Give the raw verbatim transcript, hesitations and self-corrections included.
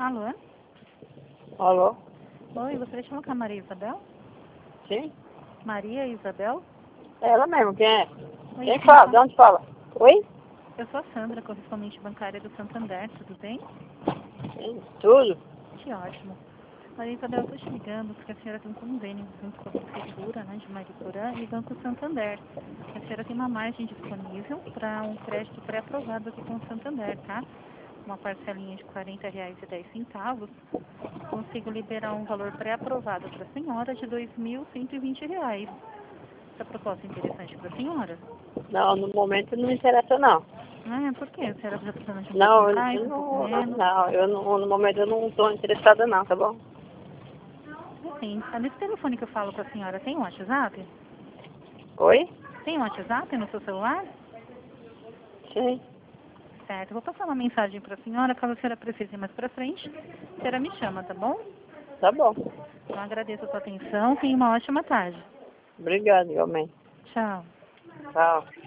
Alô? Alô? Oi, você chama com a Maria Isabel? Sim? Maria Isabel? É ela mesmo, quem é? Oi, Quem quem fala? fala? De onde fala? Oi? Eu sou a Sandra, correspondente bancária do Santander, tudo bem? Sim, tudo? Que ótimo. Maria Isabel, eu estou te ligando porque a senhora tem um convênio junto com a Prefeitura, né, de Mariporã e Banco Santander. A senhora tem uma margem disponível para um crédito pré-aprovado aqui com o Santander, tá? Uma parcelinha de quarenta reais e dez centavos. Consigo liberar um valor pré-aprovado para a senhora de dois mil cento e vinte reais. Essa proposta é interessante para a senhora? Não, no momento não me interessa não. Ah, por quê? A senhora está precisando de um pouco Não, eu mais, eu um pouco não, menos? não, eu não, no momento eu não estou interessada não, tá bom? Assim, nesse telefone que eu falo com a senhora, tem um WhatsApp? Oi? Tem um WhatsApp no seu celular? Sim, Certo, eu vou passar uma mensagem para a senhora, caso a senhora precise mais para frente, a senhora me chama, tá bom? tá bom. Então agradeço a sua atenção, tenha uma ótima tarde. Obrigado, igualmente. Tchau. Tchau.